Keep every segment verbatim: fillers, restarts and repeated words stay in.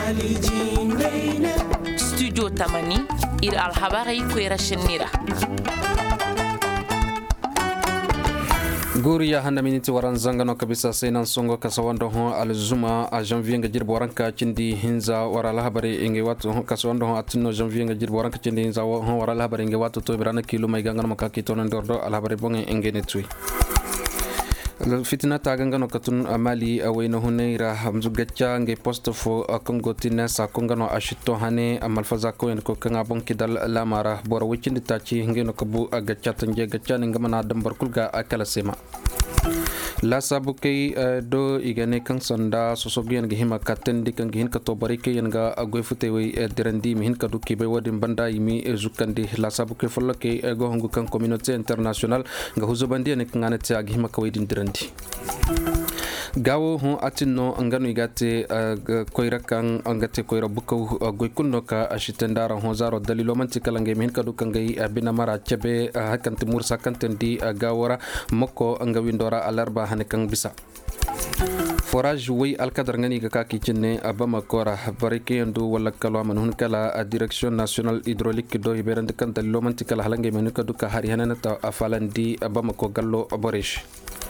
studio tamani ir alhabari kwera shenira Guriya handa miniti waran zangano kabisa sainan songo kasawando ho alzuma a janvier nga jirbo waranka cindi hinza wara lahabari inge watu kasawando ho atino janvier nga jirbo waranka cindi hinza ho wara lahabari inge watu to birana kilo mai gangano makaki to ndordo alhabari bonge inge netui fitina tagangano katun amali awayna huneira hamzu gacha nge post fo kongo tinesa kongano ashito hane amalfaza ko en ko kanga bonki dal lamara bora wicindi tachi ngeno kabu gacha tanje gacha ngamana dambar kulga akala sema la sabukai do igane kan sanda sosogian ge hima katendi kan ge hin ka to barike yanga agoy futewi derandi mi hin ka duki be wadin banda yimi zukandi la sabukai follake go hongu kan communauté international nga huzubandi ne kan anati ag hima ka wedin derandi gawo hon atino angano igate koira kan angate koira buko goy kunno ka ashitendara hon zaro dalilo manti kalange min kadu kangai bina mara chebe hakanti mursa kantendi gawora moko anga windora alarba hane kan bisa forage way alkadar ngani ga kaki cinne abama kora barike ndu wala kala man hun kala direction national hydraulique do iberande kan dalilo manti kala halange men kadu ka hari hanana ta afalandi abama ko gallo aboresh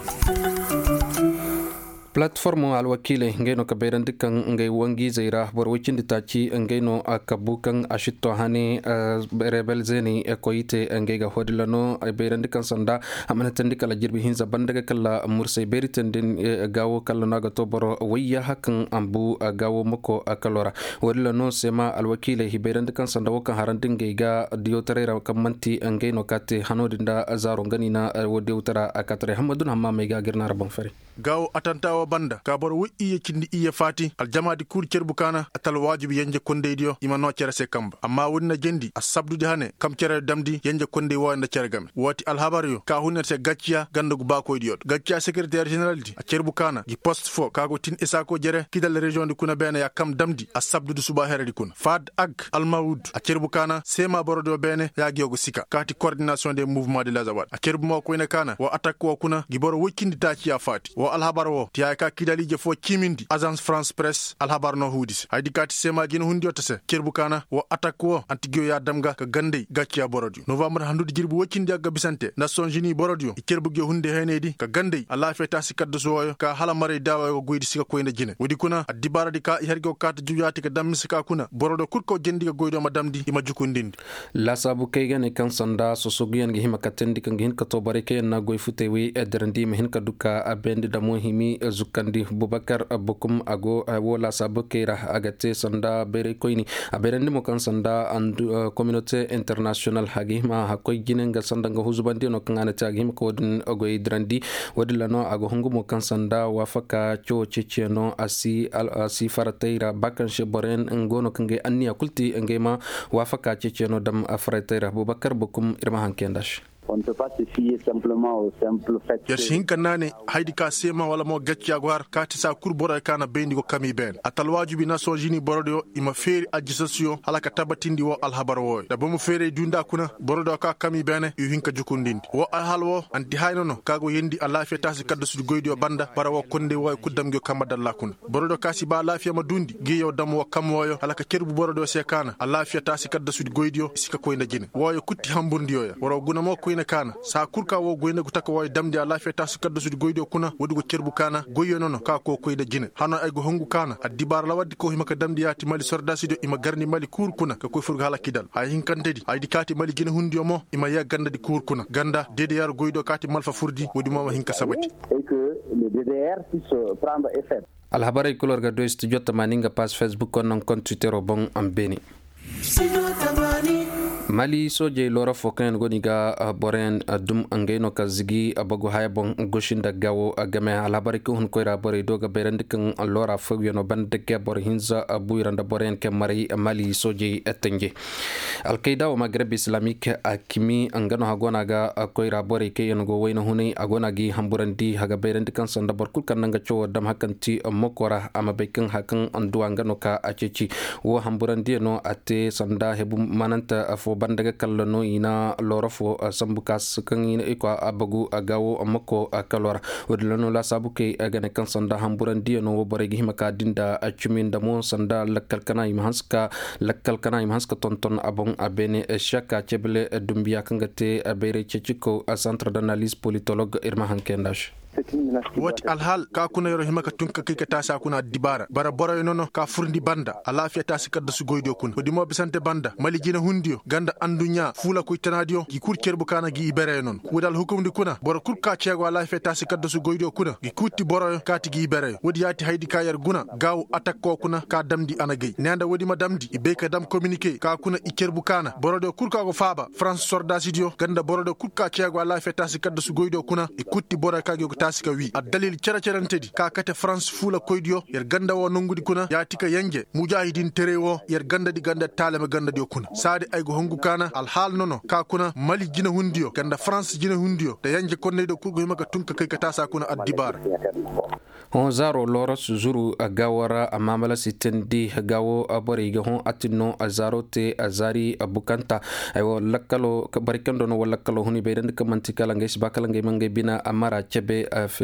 platform alwakile ngeno ka berandi kan ngay wangi zaira bor wicindi tachi ngeno akabukan ashito hane rebel zeni ekoite ngega hodilano berandi kan sanda amana tandi kala jirbi hinza bandaga kala mursay beritendin gawo kala naga to boro wayya hakan ambu gawo moko akalora hodilano sema alwakile hiberandi kan sanda wokan harandin ngega diotarera kamanti ngeno kate hanodinda azaro ganina wode utara akatre hamadun hamma mega girna rabon fari gawo atanta banda kabor wi iye cindi iye fati aljamaadi kur cerbu kana atal wajibi yanje konde dio imano cere se kamba amma wonna jendi asabdude hane kam cere damdi yanje konde wonda cere gam wati alhabario ka hunete gaccia gandugo bako diot gaccia secrétaire général di a cerbu kana gi poste fo kago tin isako jere kidal région di kuna bene ya kam damdi asabdude suba heredi kun fad ag almaoud a cerbu kana sema borodo bene ya giogo sika kati coordination des mouvements de lazawad a cerbu mo ko ina kana wa attaque ko kuna gi boro wikindi taci ya fati wa alhabaro wo tiya ka kidalije fo kimindi agence France Presse alhabar no hudis haydi kati sema jino hundi otase cerbu kana wo attaque wo antigio ya damga ka gande gaccia borodio novembre handude jirbu woccindi aga bisante Nations Unies borodio e cerbu ge hunde henedi ka gande ala feta sikaddo soyo ka hala mare dawa go goydi sika koyne jine wodi kuna adibaradi ka hergo kata juyati ka dammi ka kuna borodo kurko jendi ga goydo ma damdi ima jukundindi la sabu kaygane kan sanda sosogiyan ge hima katendi kan hin ka to bareke na goy futewi ederndi me hin ka duka abendi damo himi zukandi Bubakar Bokum ago wola sabokera agate sanda bere koini aberende mo kan sanda andu communauté international hagima hakoy ginenga sanda nga huzubandi no kan anata hagima ko din ago idrandi wadilano ago hungu mo kan sanda wafaka cho checheno asi al asi farateira bakan sheboren ngono kange anniya kulti ngema wafaka checheno dam afrateira Bubakar Bokum irma hankendash. On ne peut pas se fier simplement au simple fait que yashin kanane haydi ka sema wala mo gaccia gwar kati sa kurbora kana bendi ko kami ben atal wajibi Nations Unies borodo ima feri ajisasio halaka tabatindi wo alhabar wo da bamu fere dunda kuna borodo ka kami bene yu hinka jukundindi wo alhalwo anti haynono kago yendi ala feta si kaddo su goydo banda bara wo konde wo kuddam go kamba dalla kuna borodo kasi ba lafiya ma dundi giyo dam wo kam woyo halaka kerbu borodo se kana ala feta si kaddo su goydo sika koyna jine woyo kutti hamburndi yo woro guna mo ko kana sa kurka wo goyne gutaka wo damdi ala feta su kaddo su goydo kuna wodi go cerbu kana goyo nono ka ko koyda jine hano ay go hongu kana adibar la waddi ko himaka damdi yati mali sordasi do ima garni mali kur kuna ka koy furga hala kidal ay hinkantedi ay dikati mali gine hundiyo mo ima ya ganda di kur kuna ganda dede yar goydo kati malfa furdi wodi mama hinka sabati et que le D D R puisse prendre effet. Alhabarai kulor ga do studio tamaninga page Facebook kon non compte Twitter bon ambeni Mali soje lora fokan goni ga boren dum angeno ka zigi abago haya bon goshinda gawo agame alabari ko hun koira bore doga berende kan lora fogyo no bande ke bor hinza abu iranda boren ke mari Mali soje etenge Al-Qaeda o Maghreb Islamique akimi angano hagona ga koira bore ke yon go wayno huni agona gi hamburandi haga berende kan sanda borkul kan nga cho dam hakanti mokora amabekan hakan andu angano ka aceci wo hamburandi no ate sanda hebu mananta afo bandaga kallano ina lorofo sambukas kan ina iko abagu agawo amako kalora wadlano la sabuke agane kan sanda hamburan dia no boregi himaka dinda achuminda mo sanda lakkal kana imhanska lakkal kana imhanska tonton abon abene shaka chebele dumbia kangate abere chechiko a centre d'analyse politologue Irma Hankendash. wati alhal ka kuna yoro himaka tunka kike tasa kuna dibara bara boro nono ka furndi banda ala fiya tasi kadda su goydo kun wadi mo bisante banda mali jina hundiyo ganda andunya fula ko tanadio gi kurcer bu kana gi ibere non wadal hukumdi kuna boro kurka cego ala fiya tasi kadda su goydo kuna gi kutti boro kati gi ibere wadi yati haydi kayar guna gaw attack ko kuna ka damdi anagay nenda wadi ma damdi ibe ka dam communiquer ka kuna iker bu kana boro do kurka go faaba france sorda sidio ganda boro do kurka cego ala fiya tasi kadda su goydo kuna e kutti boro ka go tasika wi a dalil cara carantedi ka kate france fula koydiyo yer ganda wo nongudi kuna yatika yanje mujahidin terewo yer ganda di ganda talema ganda di kuna sade ay go hongu kana al hal nono ka kuna mali jina hundiyo ganda france jina hundiyo da yanje konne do kurgo himaka tunka kay ka tasa kuna addibar hon zaro loros zuru agawara amamala sitendi gawo abori ga hon atino azaro te azari abukanta ayo lakkalo barikando no lakkalo huni be den kamantikala ngai bakala ngai mangai bina amara chebe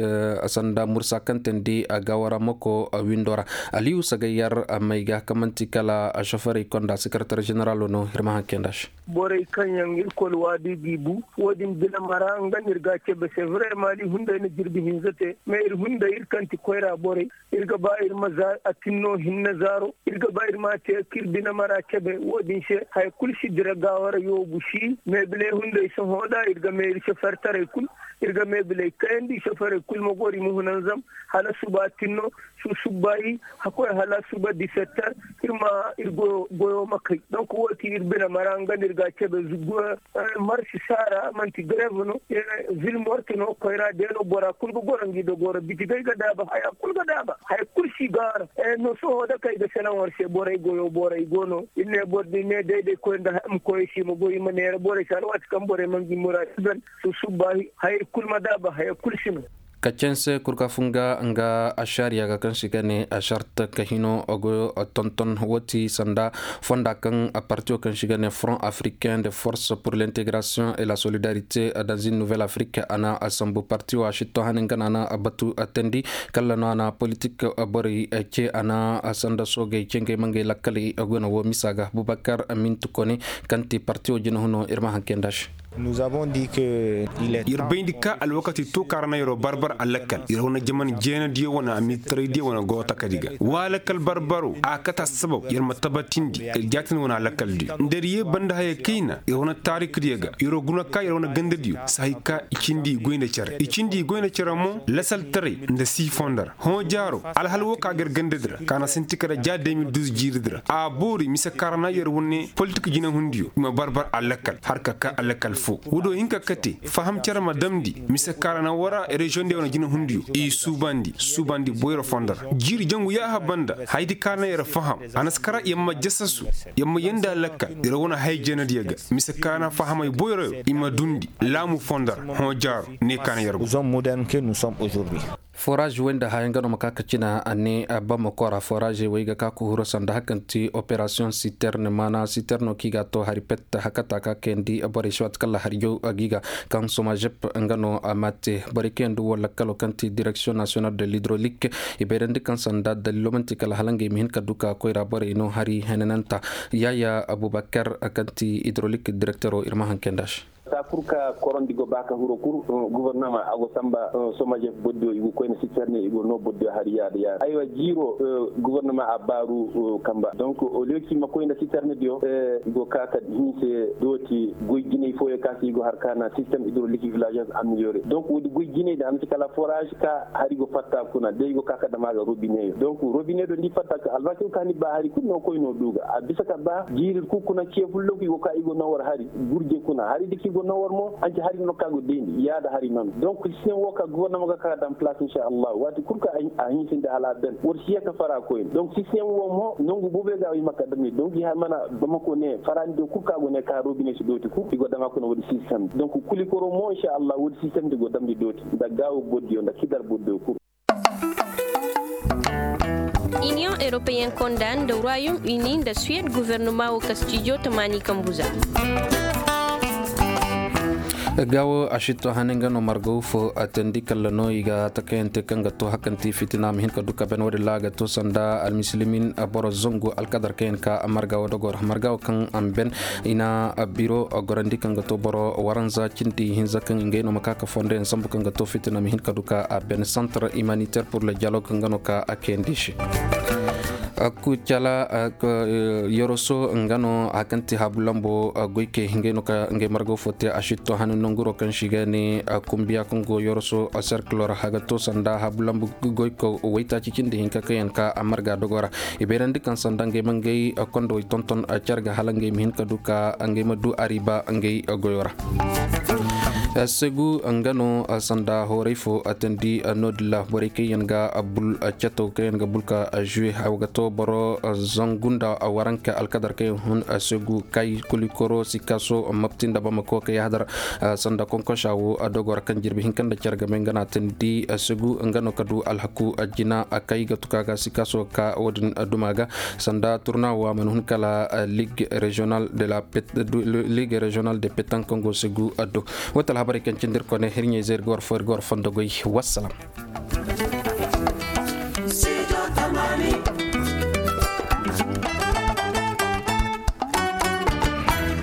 asanda mursa kantendi agawara moko windora aliu sagayar maiga kamantikala ashafari konda secretary general no Irma Hankendash bore kanyang ilkol wadi gibu wodin bila mara nganir ga chebe c'est vraiment li hunda ne jirbi hinzate me ir hunda ir kanti koyra bore irga ba ir maza atinno hinna zaro irga ba ir ma te kirbina mara chebe wodin she hay kulshi dira gawara yo bushi me bile hunda so hoda irga me ir shafar tare kul irga me bile kandi shafar kul mo gori mu hunanzam hala suba tinno su subai hakoy hala suba dix-sept irma irgo goyo makai donc woti irbina mara nganir ga chebe zugo marsi sara manti greve no vil morti no koyra de no bora kul go gorangi do gora biti ga daba haya kul ga daba hay kursi gar e no so da kay de sena warse bora goyo bora gono inne boddi ne de de ko nda am ko shi mo goyi manere bora sar wat kam bora mangi murad ben su subai hay kul ma daba hay kursi no kachense kurkafunga nga asharia ga kan shigane ashart kahino ogo tonton woti sanda fonda kan a partir kan shigane Front africain de force pour l'intégration et la solidarité dans une nouvelle Afrique ana asambu parti wa shito haninga ana abatu atendi kala ana politique abori che ana asanda soge chenge mange lakali ogona wo misaga Boubacar Amin Tukone kanti parti o jino hono Irma Hankendash. Nous avons dit que il est irbindika alwakati to karna yoro barbar alakal irona jaman jena diyo wana mitri diyo wana gota kadiga walakal barbaru akata sabab irma tabatindi jatin wana alakal di nderiye banda haye kina irona tarik diga iro guna ka irona ganda diyo sahika ikindi goyne chare ikindi goyne chare mo lasal tare nda si fondar ho jaro al halwo ka ger ganda dira kana sintikara ja deux mille douze jiridra a bori misa karna yoro wonne politique jina hundiyo ma barbar alakal harka ka alakal wudo hinka kati faham cara madamdi misa karana wara region de wana jina hundiyo i subandi subandi boyro fondar jiri jangu ya habanda haidi karna yara faham anaskara yamma jassasu yamma yenda lakka ira wana hay jena diaga misa karana fahama boyro ima dundi lamu fondar hon jar ne kana yar nous sommes modernes que nous sommes aujourd'hui. forage wenda hayangano makakacina ane abama kora forage weiga ka ku huro sanda hakanti operation citerne mana citerno kiga to haripet hakata ka kendi abore shwat kala hariyo agiga kan soma jep ngano amate barikendu wala kalo kanti direction nationale de l'hydraulique iberende kan sanda dalilomanti kala halange mihin kaduka koira bore ino hari henananta yaya Abubakar kanti hydraulique directeur Irma Hankendash sa kurka korondigo baka huro kur gouvernement ago samba somaje boddo igo koyne citerne igo no boddo hari yaade yaade aywa jiro gouvernement abaru kamba donc au lieu ki makoyne citerne dio igo kaka hinse doti goygine fo e kasi igo harkana système hydraulique villageois amélioré donc wodi goygine da anti kala forage ka hari go fatta kuna de igo kaka damaga robinet donc robinet do ndi fatta ka alvaki kani ba hari kunno koyno duga a bisaka ba jiri ku kuna cefullo igo ka igo no war hari gurje kuna hari diki go no war mo anti hari no kago deni yaada hari non donc sen woka gouvernement ka dans place inchallah wati kurka a hinsinde ala ben wor siyaka fara koy donc si sen wo mo nongu bube ga makka dami donc ya mana bamako ne farande kurka go ne ka robinet ci doti ku igo dama ko no wodi système donc kuli koro mo inchallah wodi système de go damdi doti da gawo boddi on da kidar boddo ku Union européenne condamne le Royaume-Uni de Suède gouvernement au Castillo Tamani Kambuza. gawo ashito hanengano margo fo atendi kallano iga takente kanga to hakanti fitinam hin kaduka ben wadi laga to sanda al muslimin aboro zongo al kadar ken ka amarga wodogor marga kan amben ina biro gorandi kanga to boro waranza cinti hin zakan ngeno makaka fonde sambu kanga to fitinam hin kaduka ben centre humanitaire pour le dialogue ngano ka akendishi aku cala yoroso ngano akanti habulambo goike ngeno ka nge margo fote ashito hanu nonguro kan shigani kumbia kongo yoroso circular hagato sanda habulambo goiko waita cikindi hinka kayan ka amarga dogora iberandi kan sanda nge mangei kondo tonton charga halange min kaduka nge madu ariba nge goyora segu angano sanda horifo atendi nodla borike yanga abul chato kayanga bulka jue hawgato boro zangunda waranka alkadar kay hun segu kay kulikoro sikaso maptinda bamako kay hadar sanda konkoshawo adogor kanjirbi hinkanda charga mengana atendi segu angano kadu alhaku ajina akay gatukaga sikaso ka odin dumaga sanda tourna wa manhun kala ligue régionale de la ligue régionale de pétanque Congo segu ado wata habari kan cindir ko ne hirnye zer gor for gor fondogoy wassalam.